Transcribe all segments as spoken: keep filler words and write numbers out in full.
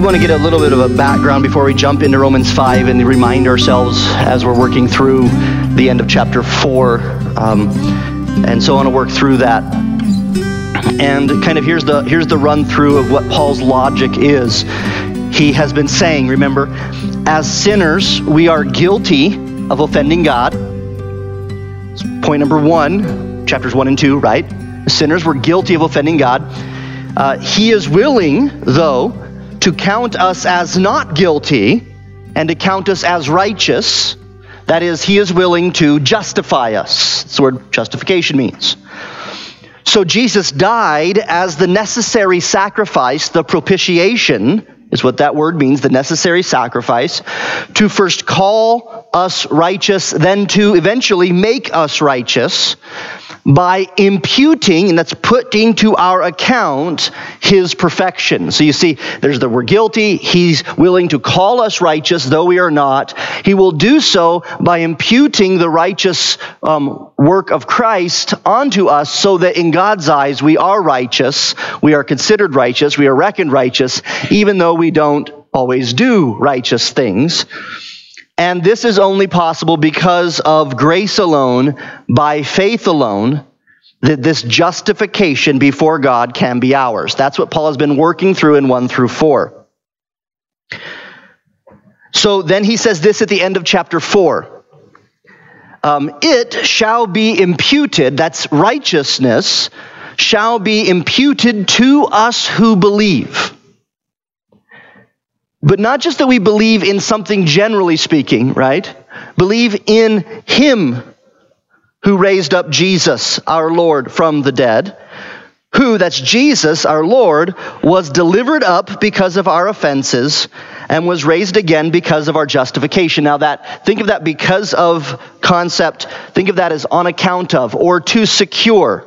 want to get a little bit of a background before we jump into Romans five and remind ourselves as we're working through the end of chapter four. Um, and so I want to work through that. And kind of here's the here's the run through of what Paul's logic is. He has been saying, remember, as sinners, we are guilty of offending God. Point number one, chapters one and two, right? As sinners, we're guilty of offending God. Uh, he is willing, though, to count us as not guilty and to count us as righteous. That is, he is willing to justify us. That's what justification means. So Jesus died as the necessary sacrifice, the propitiation is what that word means, the necessary sacrifice, to first call us righteous, then to eventually make us righteous by imputing, and that's putting to our account, his perfection. So you see, there's the we're guilty. He's willing to call us righteous, though we are not. He will do so by imputing the righteous um, work of Christ onto us so that in God's eyes we are righteous, we are considered righteous, we are reckoned righteous, even though we don't always do righteous things. And this is only possible because of grace alone, by faith alone, that this justification before God can be ours. That's what Paul has been working through in one through four. So then he says this at the end of chapter four. Um, it shall be imputed, that's righteousness, shall be imputed to us who believe. But not just that we believe in something generally speaking, right? Believe in him who raised up Jesus, our Lord, from the dead, who, that's Jesus, our Lord, was delivered up because of our offenses and was raised again because of our justification. Now that, think of that because of concept, think of that as on account of, or to secure,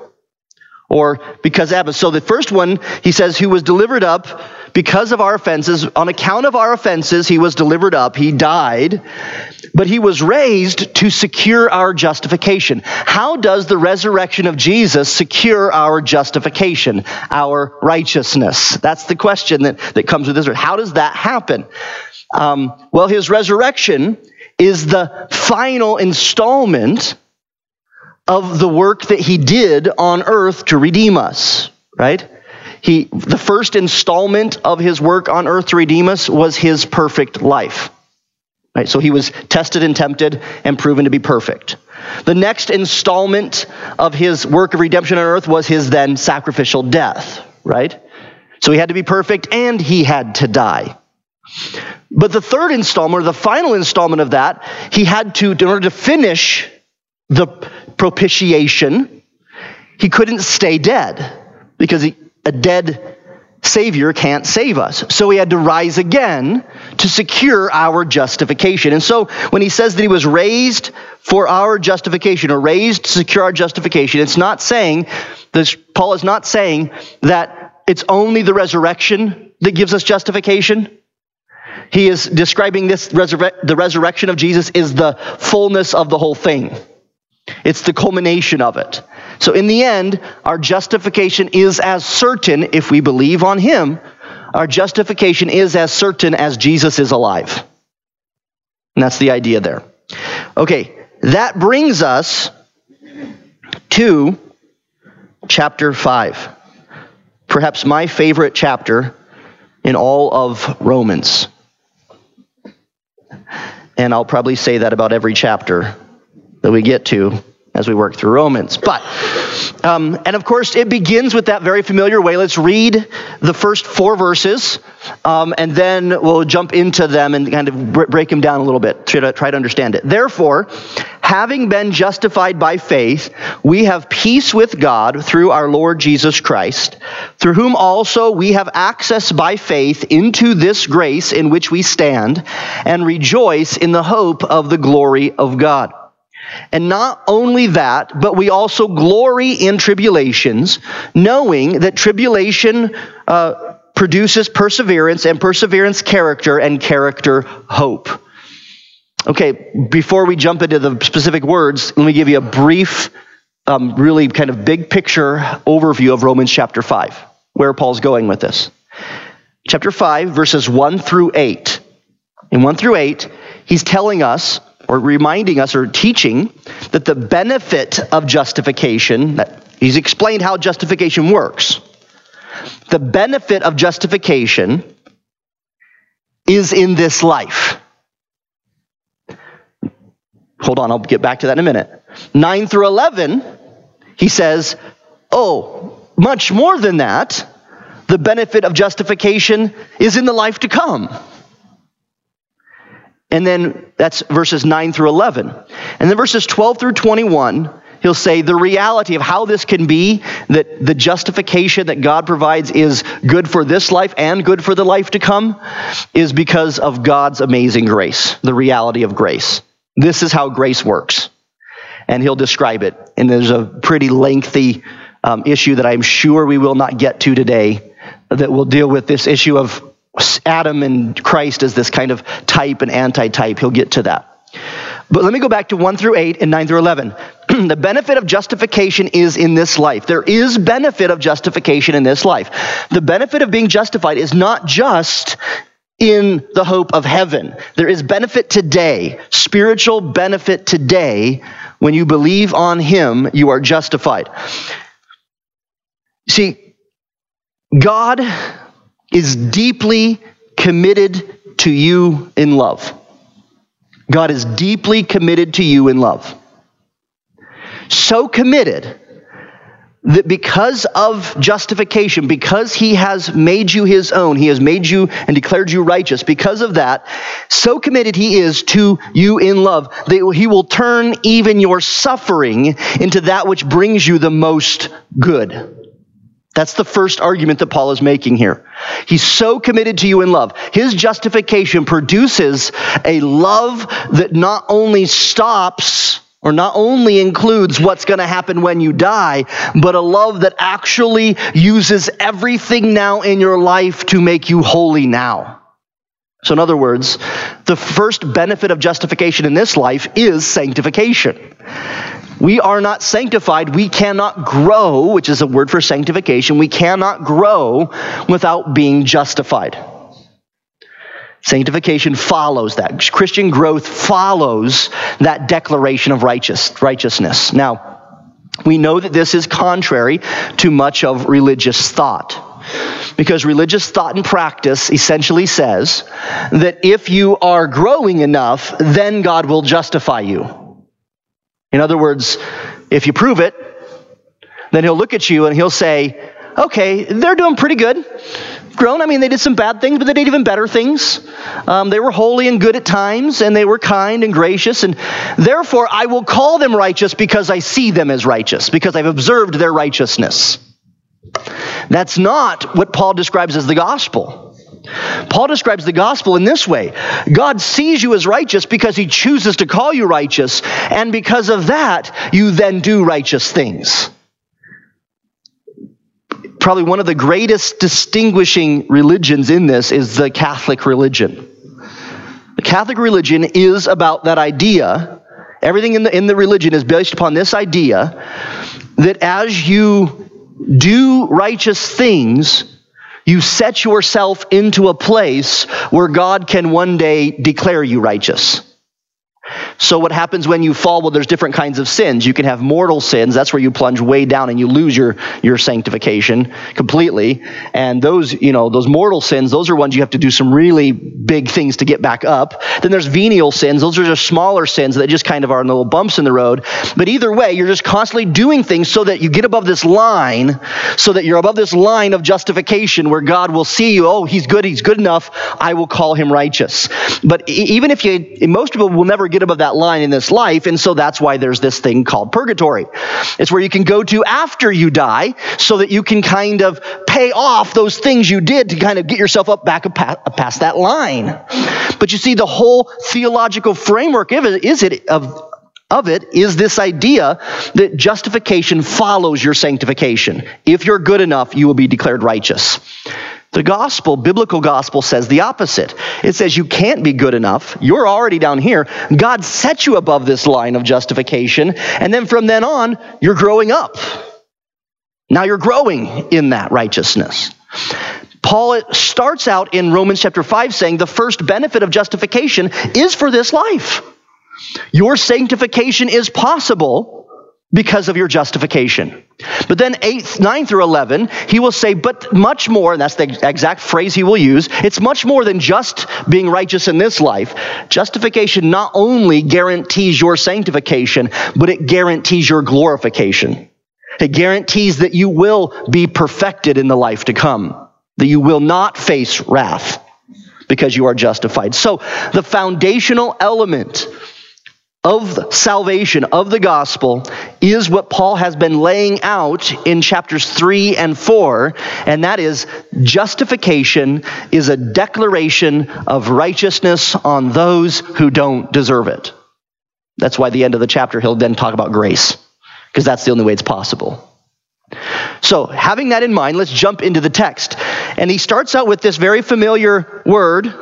or because of. So the first one, he says, who was delivered up because of our offenses, on account of our offenses, he was delivered up, he died, but he was raised to secure our justification. How does the resurrection of Jesus secure our justification, our righteousness? That's the question that, that comes with this. How does that happen? Um, well, his resurrection is the final installment of the work that he did on earth to redeem us, right? He, the first installment of his work on earth to redeem us was his perfect life. Right? So he was tested and tempted and proven to be perfect. The next installment of his work of redemption on earth was his then sacrificial death, right? So he had to be perfect and he had to die. But the third installment, or the final installment of that, he had to, in order to finish the propitiation, he couldn't stay dead because he, a dead Savior can't save us. So he had to rise again to secure our justification. And so when he says that he was raised for our justification, or raised to secure our justification, it's not saying, this, Paul is not saying that it's only the resurrection that gives us justification. He is describing this, resurre- the resurrection of Jesus is the fullness of the whole thing. It's the culmination of it. So in the end, our justification is as certain, if we believe on him, our justification is as certain as Jesus is alive. And that's the idea there. Okay, that brings us to chapter five. Perhaps my favorite chapter in all of Romans. And I'll probably say that about every chapter that we get to as we work through Romans. But, um, and of course, it begins with that very familiar way. Let's read the first four verses, um, and then we'll jump into them and kind of break them down a little bit, try to, try to understand it. Therefore, having been justified by faith, we have peace with God through our Lord Jesus Christ, through whom also we have access by faith into this grace in which we stand, and rejoice in the hope of the glory of God. And not only that, but we also glory in tribulations, knowing that tribulation uh, produces perseverance, and perseverance character, and character hope. Okay, before we jump into the specific words, let me give you a brief, um, really kind of big picture overview of Romans chapter five, where Paul's going with this. chapter five, verses one through eight. In one through eight, he's telling us, or reminding us, or teaching that the benefit of justification, that he's explained how justification works. The benefit of justification is in this life. Hold on, I'll get back to that in a minute. nine through eleven, he says, oh, much more than that, the benefit of justification is in the life to come. And then that's verses nine through eleven. And then verses twelve through twenty-one, he'll say the reality of how this can be, that the justification that God provides is good for this life and good for the life to come, is because of God's amazing grace, the reality of grace. This is how grace works. And he'll describe it. And there's a pretty lengthy um, issue that I'm sure we will not get to today that will deal with this issue of Adam and Christ as this kind of type and anti-type. He'll get to that. But let me go back to one through eight and nine through eleven. The benefit of justification is in this life. There is benefit of justification in this life. The benefit of being justified is not just in the hope of heaven. There is benefit today, spiritual benefit today. When you believe on him, you are justified. See, God is deeply committed to you in love. God is deeply committed to you in love. So committed that because of justification, because he has made you his own, he has made you and declared you righteous, because of that, so committed he is to you in love, that he will turn even your suffering into that which brings you the most good. That's the first argument that Paul is making here. He's so committed to you in love. His justification produces a love that not only stops or not only includes what's going to happen when you die, but a love that actually uses everything now in your life to make you holy now. So in other words, the first benefit of justification in this life is sanctification. We are not sanctified. We cannot grow, which is a word for sanctification. We cannot grow without being justified. Sanctification follows that. Christian growth follows that declaration of righteous, righteousness. Now, we know that this is contrary to much of religious thought, because religious thought and practice essentially says that if you are growing enough, then God will justify you. In other words, if you prove it, then he'll look at you and he'll say, okay, they're doing pretty good. Grown, I mean, they did some bad things, but they did even better things. Um, they were holy and good at times, and they were kind and gracious, and therefore I will call them righteous because I see them as righteous, because I've observed their righteousness. That's not what Paul describes as the gospel. Paul describes the gospel in this way. God sees you as righteous because he chooses to call you righteous, and because of that, you then do righteous things. Probably one of the greatest distinguishing religions in this is the Catholic religion. The Catholic religion is about that idea. Everything in the, in the religion is based upon this idea that as you do righteous things, you set yourself into a place where God can one day declare you righteous. So what happens when you fall? Well, there's different kinds of sins. You can have mortal sins. That's where you plunge way down and you lose your, your sanctification completely. And those, you know, those mortal sins, those are ones you have to do some really big things to get back up. Then there's venial sins. Those are just smaller sins that just kind of are little bumps in the road. But either way, you're just constantly doing things so that you get above this line, so that you're above this line of justification where God will see you. Oh, he's good. He's good enough. I will call him righteous. But even if you, most people will never get above that line in this life, and so that's why there's this thing called purgatory. It's where you can go to after you die so that you can kind of pay off those things you did to kind of get yourself up back past that line. But you see, the whole theological framework of it is it of of it is this idea that justification follows your sanctification. If you're good enough, you will be declared righteous. The gospel, biblical gospel, says the opposite. It says you can't be good enough. You're already down here. God set you above this line of justification. And then from then on, you're growing up. Now you're growing in that righteousness. Paul starts out in Romans chapter five saying the first benefit of justification is for this life. Your sanctification is possible because of your justification. But then eight, nine through eleven, he will say, but much more, and that's the exact phrase he will use, it's much more than just being righteous in this life. Justification not only guarantees your sanctification, but it guarantees your glorification. It guarantees that you will be perfected in the life to come, that you will not face wrath because you are justified. So the foundational element of salvation, of the gospel, is what Paul has been laying out in chapters three and four, and that is justification is a declaration of righteousness on those who don't deserve it. That's why at the end of the chapter he'll then talk about grace, because that's the only way it's possible. So, having that in mind, let's jump into the text. And he starts out with this very familiar word,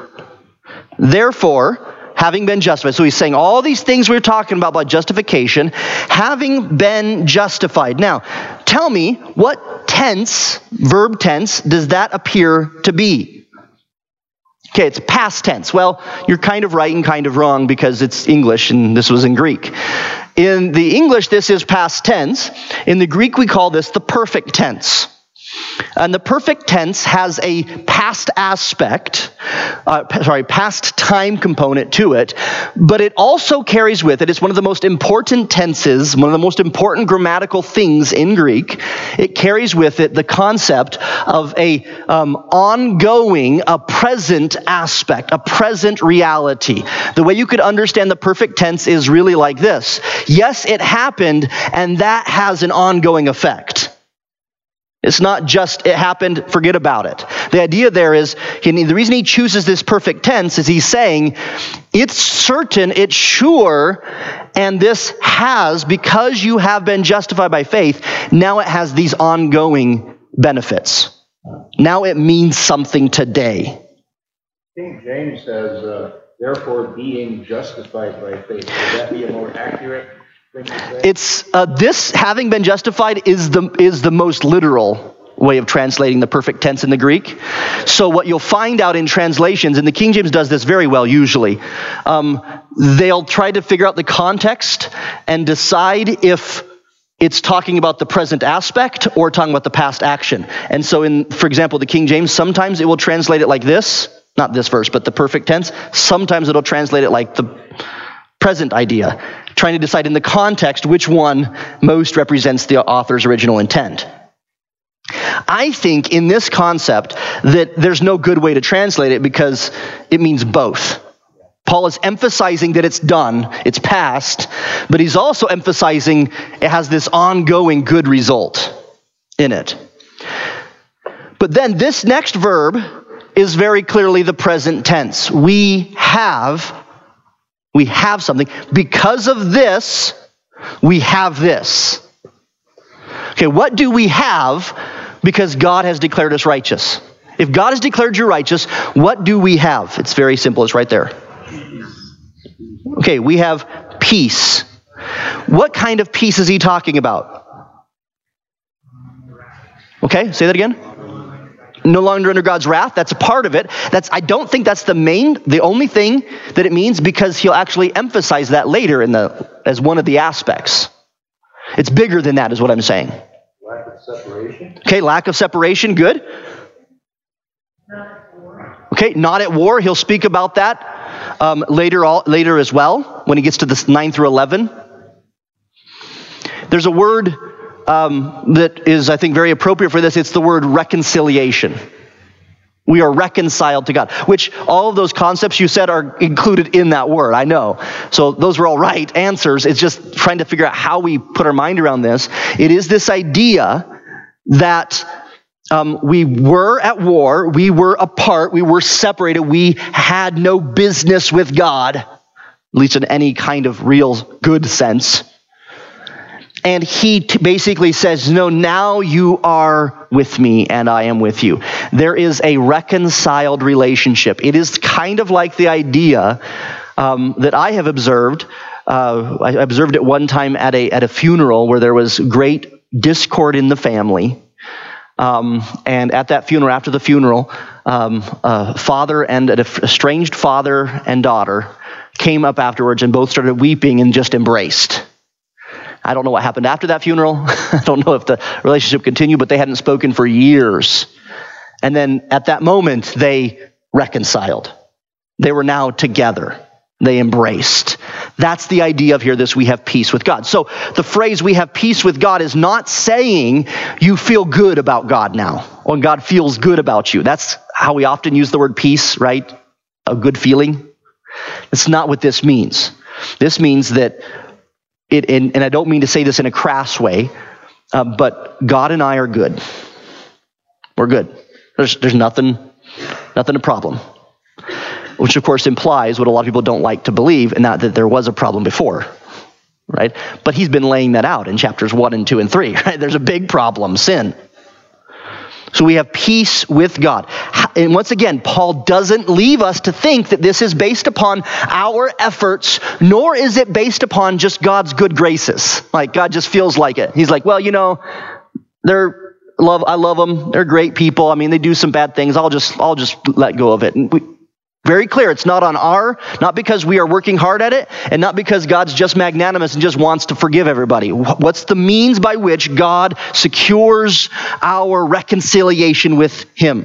therefore, having been justified. So he's saying all these things we're talking about, about justification, having been justified. Now, tell me, what tense, verb tense, does that appear to be? Okay, it's past tense. Well, you're kind of right and kind of wrong because it's English and this was in Greek. In the English, this is past tense. In the Greek, we call this the perfect tense. And the perfect tense has a past aspect, uh, sorry, past time component to it, but it also carries with it, it's one of the most important tenses, one of the most important grammatical things in Greek. It carries with it the concept of a um, ongoing, a present aspect, a present reality. The way you could understand the perfect tense is really like this. Yes, it happened, and that has an ongoing effect. It's not just, it happened, forget about it. The idea there is, he, the reason he chooses this perfect tense is he's saying, it's certain, it's sure, and this has, because you have been justified by faith, now it has these ongoing benefits. Now it means something today. King James says, uh, therefore being justified by faith. Would that be a more accurate? It's uh, this having been justified is the is the most literal way of translating the perfect tense in the Greek. So what you'll find out in translations, and the King James does this very well usually, um, they'll try to figure out the context and decide if it's talking about the present aspect or talking about the past action. And so in, for example, the King James, sometimes it will translate it like this, not this verse, but the perfect tense. Sometimes it'll translate it like the present idea, trying to decide in the context which one most represents the author's original intent. I think in this concept that there's no good way to translate it because it means both. Paul is emphasizing that it's done, it's past, but he's also emphasizing it has this ongoing good result in it. But then this next verb is very clearly the present tense. We have We have something. Because of this, we have this. Okay, what do we have because God has declared us righteous? If God has declared you righteous, what do we have? It's very simple. It's right there. Okay, we have peace. What kind of peace is he talking about? Okay, say that again. No longer under God's wrath. That's a part of it. That's I don't think that's the main, the only thing that it means, because he'll actually emphasize that later in the as one of the aspects. It's bigger than that, is what I'm saying. Lack of separation. Okay, lack of separation. Good. Okay, not at war. He'll speak about that um, later, all, later as well when he gets to the nine through eleven. There's a word Um, that is, I think, very appropriate for this. It's the word reconciliation. We are reconciled to God, which all of those concepts you said are included in that word. I know. So those were all right answers. It's just trying to figure out how we put our mind around this. It is this idea that um, we were at war, we were apart, we were separated, we had no business with God, at least in any kind of real good sense. And he t- basically says, no, now you are with me and I am with you. There is a reconciled relationship. It is kind of like the idea um, that I have observed. Uh, I observed it one time at a at a funeral where there was great discord in the family. Um, and at that funeral, after the funeral, um, a father and a estranged father and daughter came up afterwards and both started weeping and just embraced. I don't know what happened after that funeral. I don't know if the relationship continued, but they hadn't spoken for years. And then at that moment, they reconciled. They were now together. They embraced. That's the idea of here, this we have peace with God. So the phrase we have peace with God is not saying you feel good about God now, or God feels good about you. That's how we often use the word peace, right? A good feeling. That's not what this means. This means that it, and, and I don't mean to say this in a crass way, uh, but God and I are good. We're good. There's, there's nothing, nothing a problem. Which of course implies what a lot of people don't like to believe, and that, that there was a problem before, right? But he's been laying that out in chapters one and two and three, right? There's a big problem, sin. So we have peace with God. And once again, Paul doesn't leave us to think that this is based upon our efforts, nor is it based upon just God's good graces. Like God just feels like it. He's like, well, you know, they're love. I love them. They're great people. I mean, they do some bad things. I'll just, I'll just let go of it. And we, very clear, it's not on our, not because we are working hard at it, and not because God's just magnanimous and just wants to forgive everybody. What's the means by which God secures our reconciliation with him?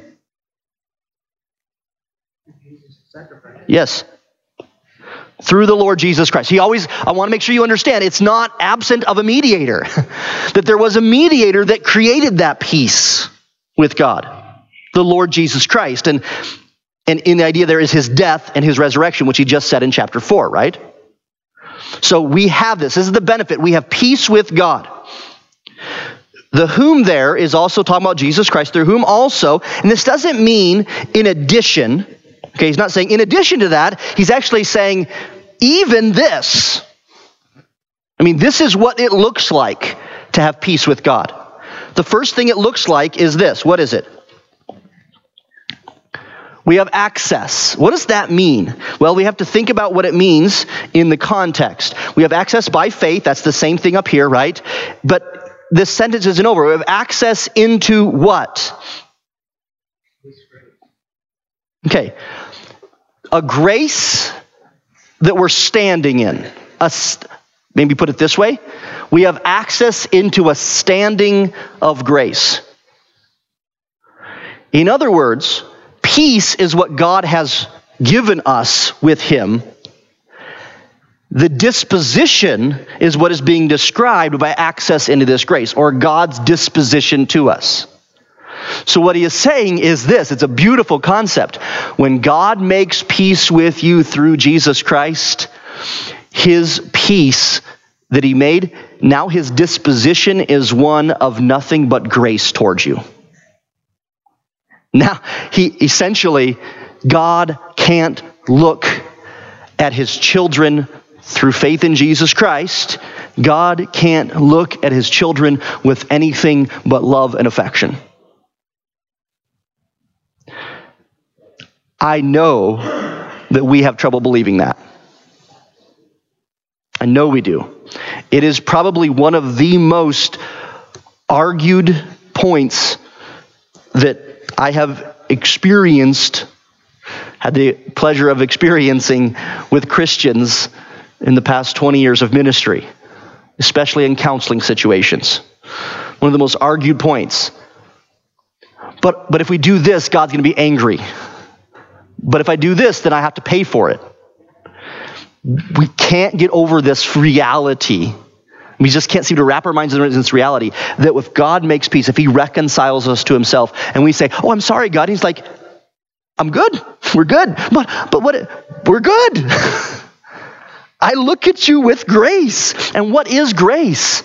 Yes. Through the Lord Jesus Christ. He always, I want to make sure you understand, it's not absent of a mediator. That there was a mediator that created that peace with God. The Lord Jesus Christ. And And in the idea there is his death and his resurrection, which he just said in chapter four, right? So we have this. This is the benefit. We have peace with God. The whom there is also talking about Jesus Christ, through whom also, and this doesn't mean in addition. Okay, he's not saying in addition to that. He's actually saying even this. I mean, this is what it looks like to have peace with God. The first thing it looks like is this. What is it? We have access. What does that mean? Well, we have to think about what it means in the context. We have access by faith. That's the same thing up here, right? But this sentence isn't over. We have access into what? Okay. A grace that we're standing in. A st- maybe put it this way. We have access into a standing of grace. In other words, peace is what God has given us with him. The disposition is what is being described by access into this grace, or God's disposition to us. So what he is saying is this, it's a beautiful concept. When God makes peace with you through Jesus Christ, his peace that he made, now his disposition is one of nothing but grace towards you. Now, he essentially, God can't look at his children through faith in Jesus Christ. God can't look at his children with anything but love and affection. I know that we have trouble believing that. I know we do. It is probably one of the most argued points that I have experienced, had the pleasure of experiencing with Christians in the past twenty years of ministry, especially in counseling situations. One of the most argued points. But, but if we do this, God's going to be angry. But if I do this, then I have to pay for it. We can't get over this reality. We just can't seem to wrap our minds around this reality that if God makes peace, if he reconciles us to himself, and we say, oh, I'm sorry, God. He's like, I'm good. We're good. But, but what? We're good. I look at you with grace. And what is grace?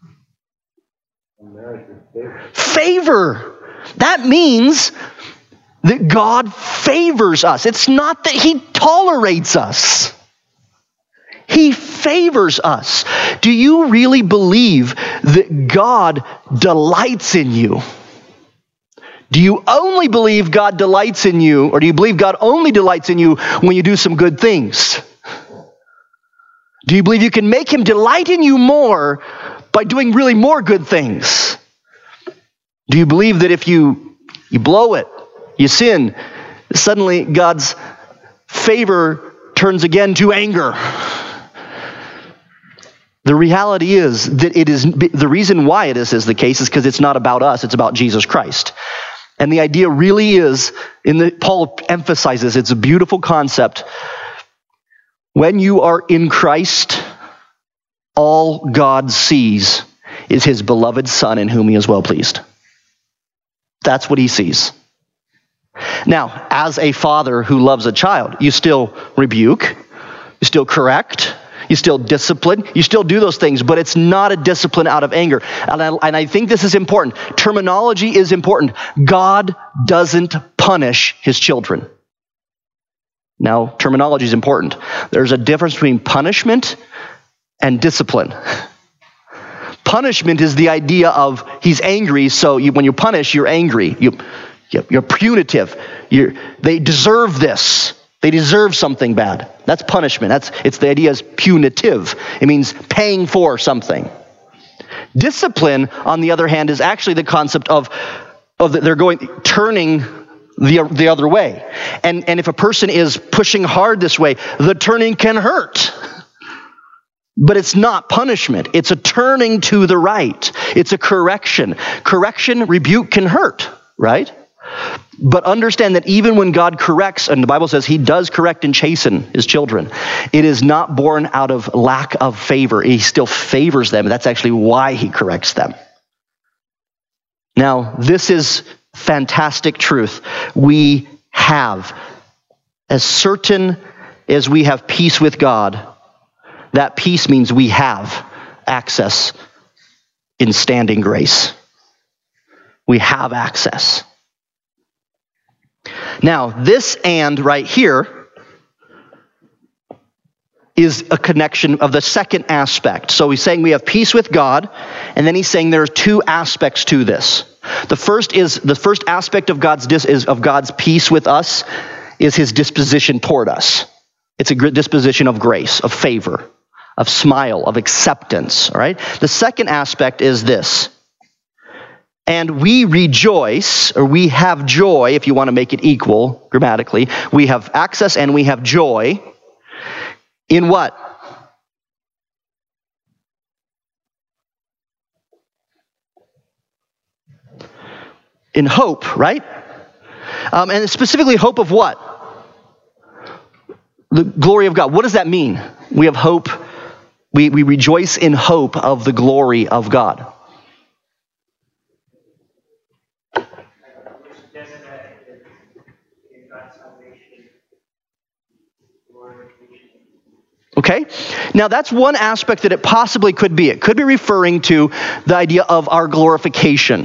Favor. That means that God favors us. It's not that he tolerates us. He favors us. Do you really believe that God delights in you? Do you only believe God delights in you, or do you believe God only delights in you when you do some good things? Do you believe you can make him delight in you more by doing really more good things? Do you believe that if you, you blow it, you sin, suddenly God's favor turns again to anger? The reality is that it is, the reason why it is, is the case is because it's not about us, it's about Jesus Christ. And the idea really is, in the, Paul emphasizes, it's a beautiful concept. When you are in Christ, all God sees is his beloved Son in whom he is well pleased. That's what he sees. Now, as a father who loves a child, you still rebuke, you still correct, you still discipline, you still do those things, but it's not a discipline out of anger. And I, and I think this is important. Terminology is important. God doesn't punish his children. Now, terminology is important. There's a difference between punishment and discipline. Punishment is the idea of he's angry, so you, when you punish, you're angry. You, you're punitive. You're, they deserve this. They deserve something bad. That's punishment. That's it's the idea is punitive. It means paying for something. Discipline, on the other hand, is actually the concept of, of the, they're going turning the the other way. And and if a person is pushing hard this way, the turning can hurt. But it's not punishment. It's a turning to the right. It's a correction. Correction, rebuke can hurt, right? But understand that even when God corrects, and the Bible says he does correct and chasten his children, it is not born out of lack of favor. He still favors them. That's actually why he corrects them. Now, this is fantastic truth. We have, as certain as we have peace with God, that peace means we have access in standing grace. We have access. Now, this and right here is a connection of the second aspect. So he's saying we have peace with God, and then he's saying there are two aspects to this. The first is the first aspect of God's dis, is of God's peace with us is his disposition toward us. It's a disposition of grace, of favor, of smile, of acceptance. All right. The second aspect is this. And we rejoice, or we have joy, if you want to make it equal grammatically. We have access and we have joy in what? In hope, right? Um, and specifically hope of what? The glory of God. What does that mean? We have hope. We, we rejoice in hope of the glory of God. Okay? Now that's one aspect that it possibly could be. It could be referring to the idea of our glorification.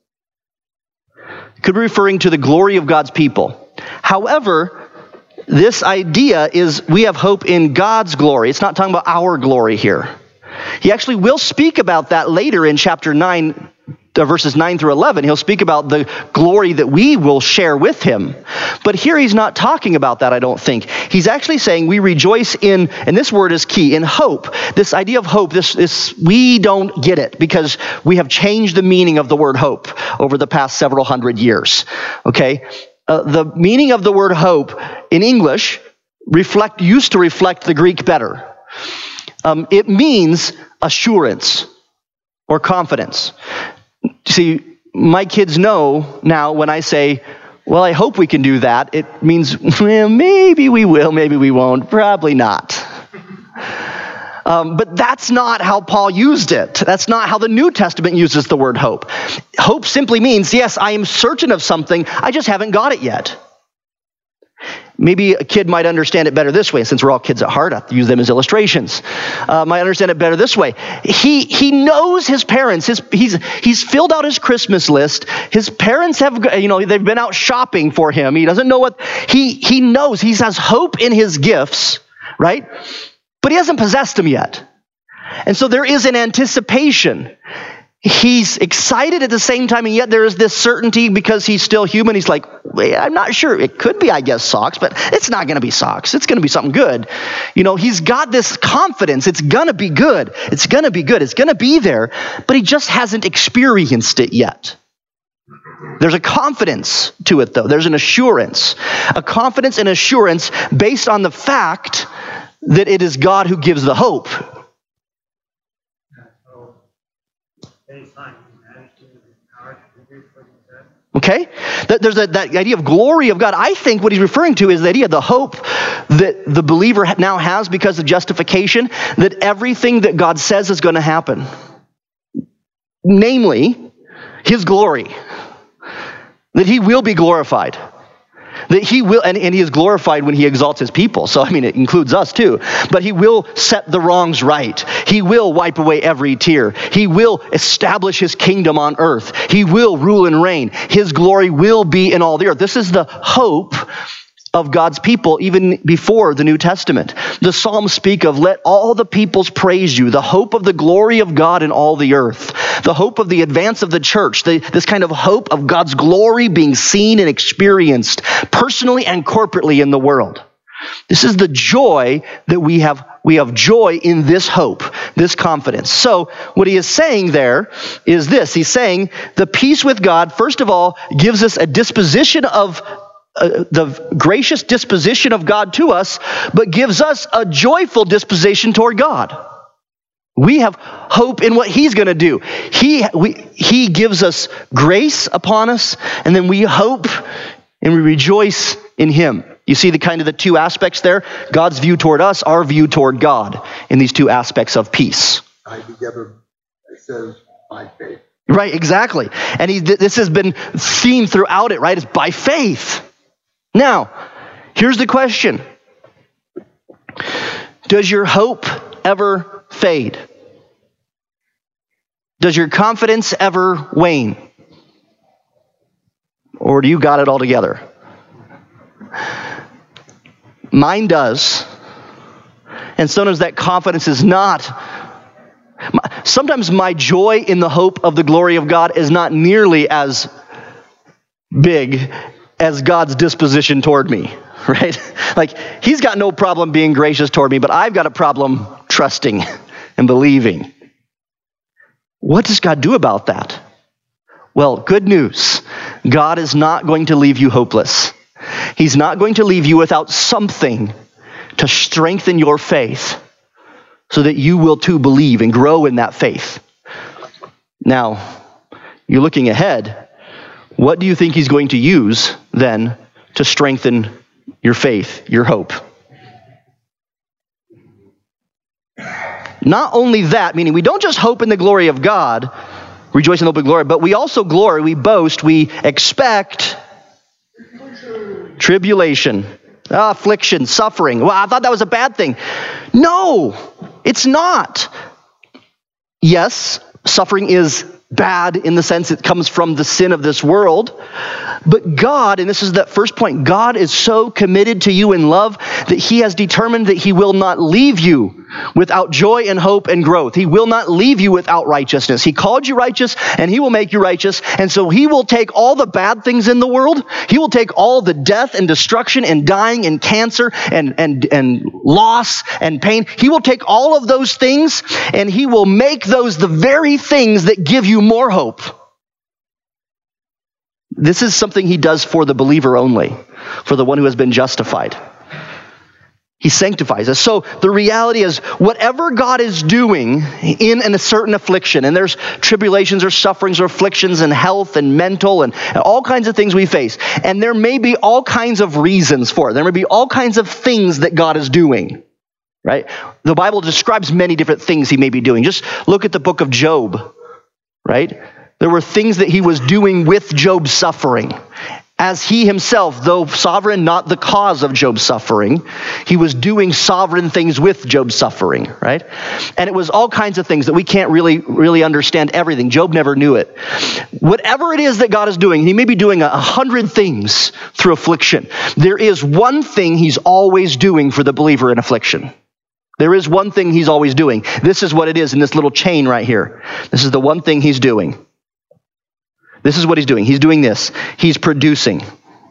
It could be referring to the glory of God's people. However, this idea is we have hope in God's glory. It's not talking about our glory here. He actually will speak about that later in chapter nine, verses nine through eleven. He'll speak about the glory that we will share with him. But here he's not talking about that, I don't think. He's actually saying we rejoice in, and this word is key, in hope. This idea of hope, this, this we don't get it because we have changed the meaning of the word hope over the past several hundred years. Okay? Uh, the meaning of the word hope in English reflect used to reflect the Greek better. Um, it means assurance or confidence. See, my kids know now when I say, well, I hope we can do that, it means well, maybe we will, maybe we won't, probably not. Um, but that's not how Paul used it. That's not how the New Testament uses the word hope. Hope simply means, yes, I am certain of something, I just haven't got it yet. Maybe a kid might understand it better this way. Since we're all kids at heart, I have to use them as illustrations. Uh, might understand it better this way. He he knows his parents. His, he's he's filled out his Christmas list. His parents have, you know, they've been out shopping for him. He doesn't know what, he he knows. He has hope in his gifts, right? But he hasn't possessed them yet. And so there is an anticipation. He's excited at the same time, and yet there is this certainty because he's still human. He's like, wait, I'm not sure. It could be, I guess, socks, but it's not going to be socks. It's going to be something good. You know, he's got this confidence. It's going to be good. It's going to be good. It's going to be there, but he just hasn't experienced it yet. There's a confidence to it, though. There's an assurance. A confidence and assurance based on the fact that it is God who gives the hope. Okay? There's a, that idea of glory of God. I think what he's referring to is the idea of the hope that the believer now has because of justification, that everything that God says is going to happen. Namely, his glory. That he will be glorified. That he will, and, and he is glorified when he exalts his people. So, I mean, it includes us too. But he will set the wrongs right. He will wipe away every tear. He will establish his kingdom on earth. He will rule and reign. His glory will be in all the earth. This is the hope of God's people even before the New Testament. The Psalms speak of, let all the peoples praise you, the hope of the glory of God in all the earth, the hope of the advance of the church, the, this kind of hope of God's glory being seen and experienced personally and corporately in the world. This is the joy that we have. We have joy in this hope, this confidence. So what he is saying there is this. He's saying the peace with God, first of all, gives us a disposition of Uh, the gracious disposition of God to us, but gives us a joyful disposition toward God. We have hope in what he's going to do. He, we, he gives us grace upon us, and then we hope and we rejoice in him. You see the kind of the two aspects there? God's view toward us, our view toward God in these two aspects of peace. I together, it says, by faith. Right, exactly. And he, this has been themed throughout it, right? It's by faith. Now, here's the question. Does your hope ever fade? Does your confidence ever wane? Or do you got it all together? Mine does. And sometimes that confidence is not. Sometimes my joy in the hope of the glory of God is not nearly as big as God's disposition toward me, right? Like, he's got no problem being gracious toward me, but I've got a problem trusting and believing. What does God do about that? Well, good news. God is not going to leave you hopeless. He's not going to leave you without something to strengthen your faith so that you will too believe and grow in that faith. Now, you're looking ahead. What do you think he's going to use then to strengthen your faith, your hope? Not only that, meaning we don't just hope in the glory of God, rejoice in the hope of glory, but we also glory, we boast, we expect tribulation, affliction, suffering. Well, I thought that was a bad thing. No, it's not. Yes, suffering is bad in the sense it comes from the sin of this world. But God, and this is that first point, God is so committed to you in love that he has determined that he will not leave you without joy and hope and growth. He will not leave you without righteousness. He called you righteous and he will make you righteous. And so he will take all the bad things in the world. He will take all the death and destruction and dying and cancer and, and, and loss and pain. He will take all of those things and he will make those the very things that give you more hope. This is something he does for the believer only, for the one who has been justified. He sanctifies us. So the reality is, whatever God is doing in, in a certain affliction, and there's tribulations or sufferings or afflictions and health and mental and, and all kinds of things we face, and there may be all kinds of reasons for it. There may be all kinds of things that God is doing, right? The Bible describes many different things he may be doing. Just look at the book of Job, right? There were things that he was doing with Job's suffering. As he himself, though sovereign, not the cause of Job's suffering, he was doing sovereign things with Job's suffering, right? And it was all kinds of things that we can't really, really understand everything. Job never knew it. Whatever it is that God is doing, he may be doing a hundred things through affliction. There is one thing he's always doing for the believer in affliction. There is one thing he's always doing. This is what it is in this little chain right here. This is the one thing he's doing. This is what he's doing. He's doing this. He's producing.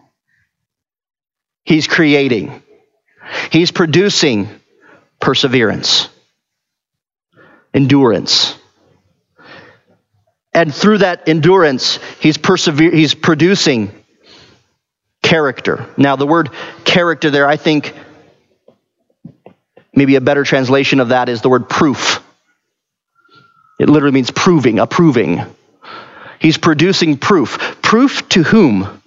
He's creating. He's producing perseverance, endurance. And through that endurance, he's persever- he's producing character. Now, the word character there, I think maybe a better translation of that is the word proof. It literally means proving, approving. He's producing proof. Proof to whom?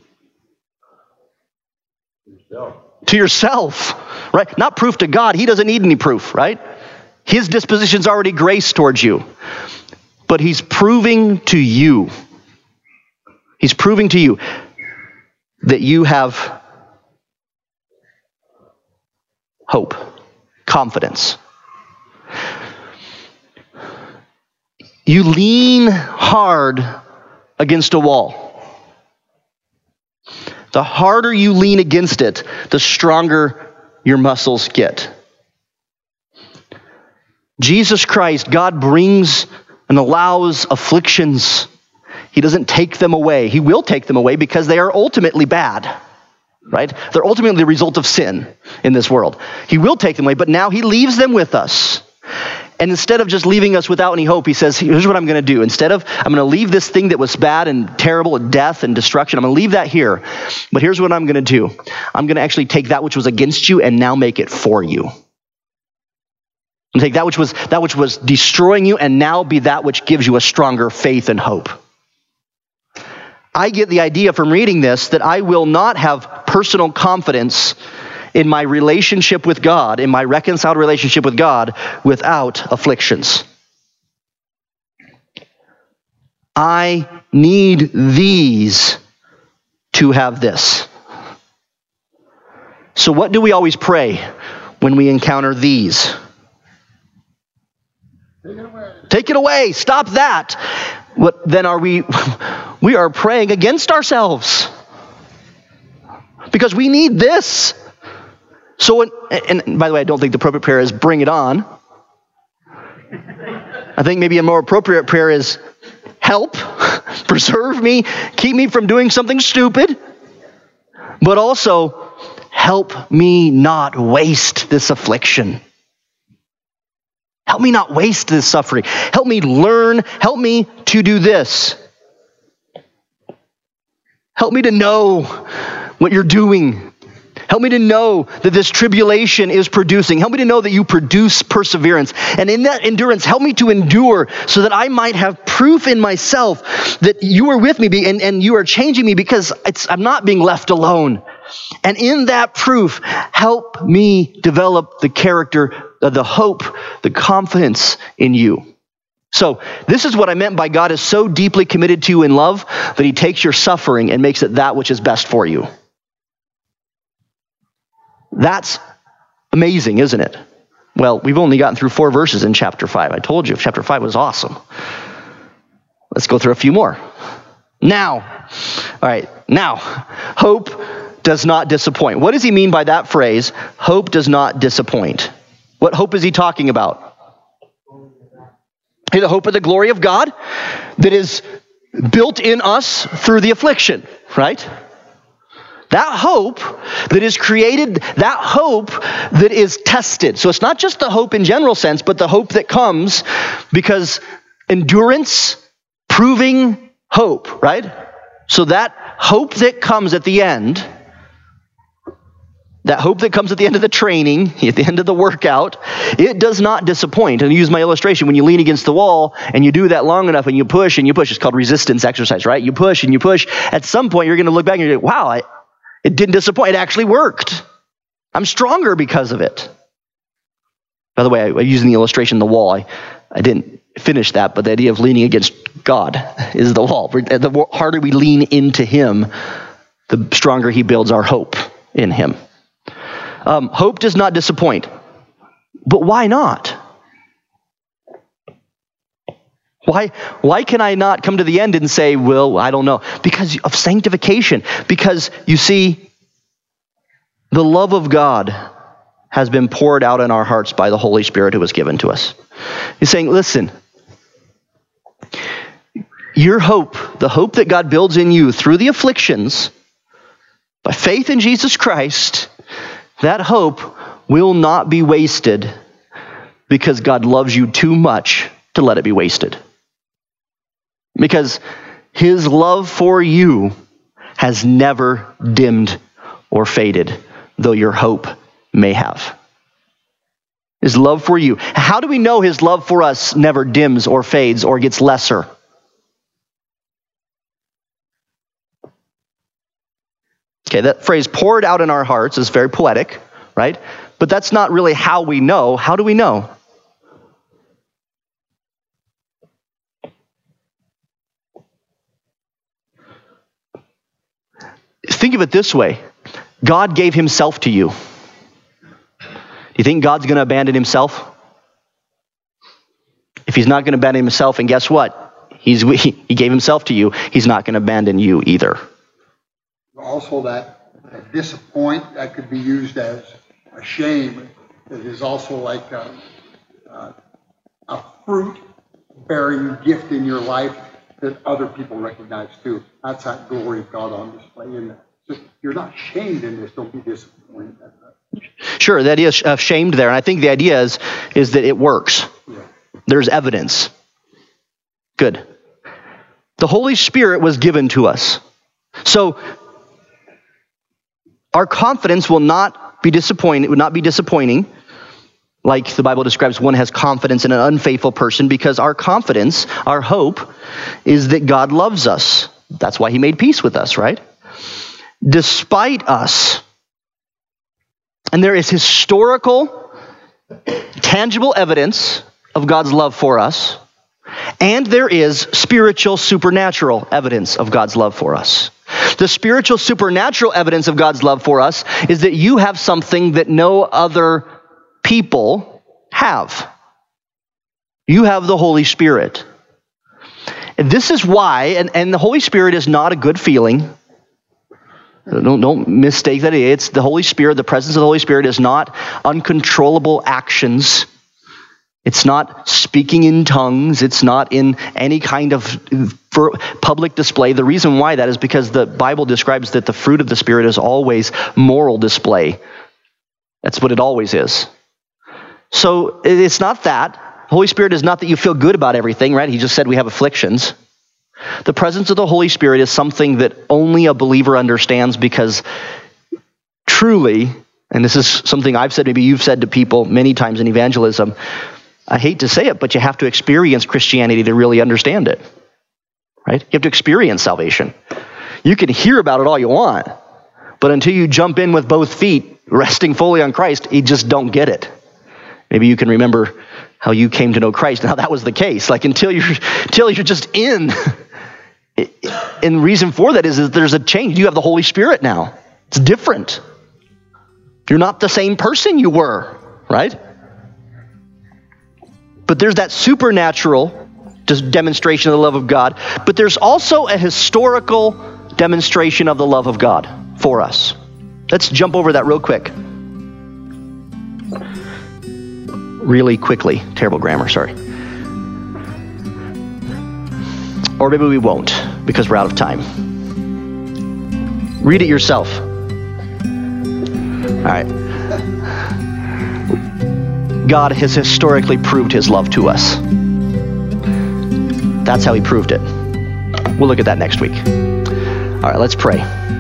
Yourself. To yourself, right? Not proof to God. He doesn't need any proof, right? His disposition's already grace towards you. But he's proving to you. He's proving to you that you have hope, confidence. You lean hard against a wall. The harder you lean against it, the stronger your muscles get. Jesus Christ, God brings and allows afflictions. He doesn't take them away. He will take them away because they are ultimately bad, right? They're ultimately the result of sin in this world. He will take them away, but now he leaves them with us. And instead of just leaving us without any hope, he says, here's what I'm going to do. Instead of, I'm going to leave this thing that was bad and terrible and death and destruction, I'm going to leave that here. But here's what I'm going to do. I'm going to actually take that which was against you and now make it for you. I'm going to take that which was, that which was destroying you and now be that which gives you a stronger faith and hope. I get the idea from reading this that I will not have personal confidence in my relationship with God, in my reconciled relationship with God, without afflictions. I need these to have this. So what do we always pray when we encounter these? Take it away. Take it away. Stop that. What then are we? We are praying against ourselves because we need this. So, and, and by the way, I don't think the appropriate prayer is bring it on. I think maybe a more appropriate prayer is help, preserve me, keep me from doing something stupid, but also help me not waste this affliction. Help me not waste this suffering. Help me learn. Help me to do this. Help me to know what you're doing. Help me to know that this tribulation is producing. Help me to know that you produce perseverance. And in that endurance, help me to endure so that I might have proof in myself that you are with me and, and you are changing me because it's, I'm not being left alone. And in that proof, help me develop the character, uh, the hope, the confidence in you. So this is what I meant by God is so deeply committed to you in love that he takes your suffering and makes it that which is best for you. That's amazing, isn't it? Well, we've only gotten through four verses in chapter five. I told you, chapter five was awesome. Let's go through a few more. Now, all right, now, hope does not disappoint. What does he mean by that phrase? Hope does not disappoint. What hope is he talking about? The hope of the glory of God that is built in us through the affliction, right? That hope that is created, that hope that is tested. So it's not just the hope in general sense, but the hope that comes because endurance, proving hope, right? So that hope that comes at the end, that hope that comes at the end of the training, at the end of the workout, it does not disappoint. And I use my illustration, when you lean against the wall and you do that long enough and you push and you push, it's called resistance exercise, right? You push and you push. At some point, you're going to look back and you're like, wow, I, it didn't disappoint. It actually worked. I'm stronger because of it. By the way, I, I using the illustration, the wall, I, I didn't finish that, but the idea of leaning against God is the wall. The harder we lean into him, the stronger he builds our hope in him. Um, hope does not disappoint. But why not? Why, why can I not come to the end and say, well, I don't know? Because of sanctification. Because, you see, the love of God has been poured out in our hearts by the Holy Spirit who was given to us. He's saying, listen, your hope, the hope that God builds in you through the afflictions, by faith in Jesus Christ, that hope will not be wasted because God loves you too much to let it be wasted. Because his love for you has never dimmed or faded, though your hope may have. His love for you. How do we know his love for us never dims or fades or gets lesser? Okay, that phrase poured out in our hearts is very poetic, right? But that's not really how we know. How do we know? Think of it this way. God gave himself to you. Do you think God's going to abandon himself? If he's not going to abandon himself, and guess what? He's, he gave himself to you. He's not going to abandon you either. Also, that, that disappoint, that could be used as a shame. It is also like a, a, a fruit-bearing gift in your life that other people recognize too. That's that glory of God on display in that. So you're not shamed in this. Don't be disappointed. Sure, that is uh, shamed there. And I think the idea is, is that it works. Yeah. There's evidence. Good. The Holy Spirit was given to us. So our confidence will not be disappointing. It would not be disappointing. Like the Bible describes, one has confidence in an unfaithful person, because our confidence, our hope, is that God loves us. That's why he made peace with us, right? Despite us. And there is historical, tangible evidence of God's love for us. And there is spiritual, supernatural evidence of God's love for us. The spiritual, supernatural evidence of God's love for us is that you have something that no other people have. You have the Holy Spirit. And this is why, and, and the Holy Spirit is not a good feeling. Don't, don't mistake that. It's the Holy Spirit. The presence of the Holy Spirit is not uncontrollable actions. It's not speaking in tongues. It's not in any kind of public display. The reason why that is because the Bible describes that the fruit of the Spirit is always moral display. That's what it always is. So it's not that. The Holy Spirit is not that you feel good about everything, right? He just said we have afflictions. The presence of the Holy Spirit is something that only a believer understands, because truly, and this is something I've said, maybe you've said to people many times in evangelism, I hate to say it, but you have to experience Christianity to really understand it, right? You have to experience salvation. You can hear about it all you want, but until you jump in with both feet, resting fully on Christ, you just don't get it. Maybe you can remember how you came to know Christ and how that was the case. Like until you're, until you're just in. And the reason for that is that there's a change. You have the Holy Spirit now. It's different. You're not the same person you were, right? But there's that supernatural demonstration of the love of God. But there's also a historical demonstration of the love of God for us. Let's jump over that real quick. Really quickly. Terrible grammar, sorry. Or maybe we won't, because we're out of time. Read it yourself. All right. God has historically proved his love to us. That's how he proved it. We'll look at that next week. All right, let's pray.